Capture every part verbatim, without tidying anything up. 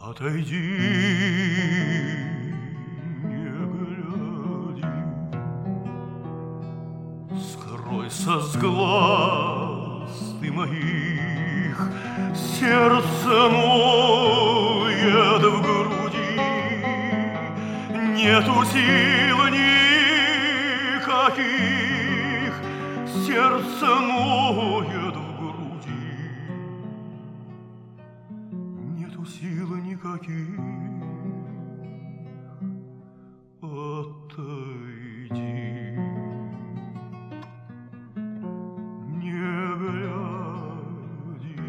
Отойди, не гляди, скройся с глаз ты моих, сердце ноет в груди, нету сил никаких, сердце ноет в груди, нету сил никаких. Отойди, не гляди,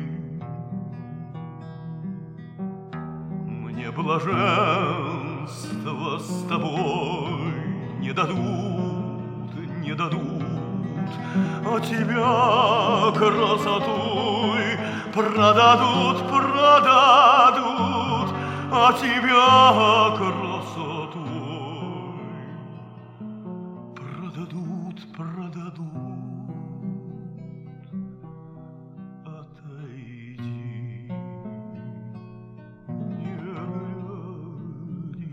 мне блаженство с тобой не дадут, не дадут, а тебя красотой продадут, продадут, а тебя красотой продадут, продадут. Отойди, не гляди.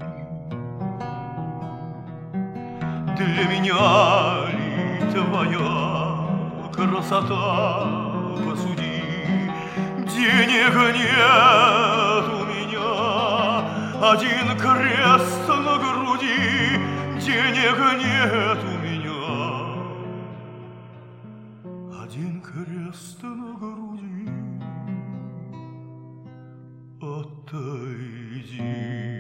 Для меня ли твоя красота, посуди, денег нет у меня, один крест на груди, денег нет у меня, один крест на груди. Отойди,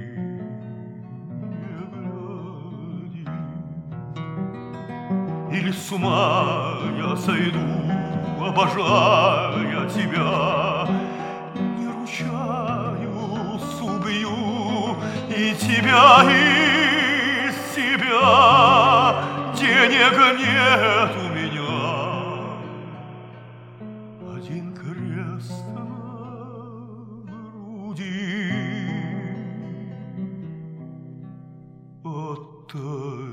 не гляди, или с ума я сойду, обожая тебя, не ручаюсь, убью и тебя, и себя, денег нет у меня, один крест на груди. Отойди.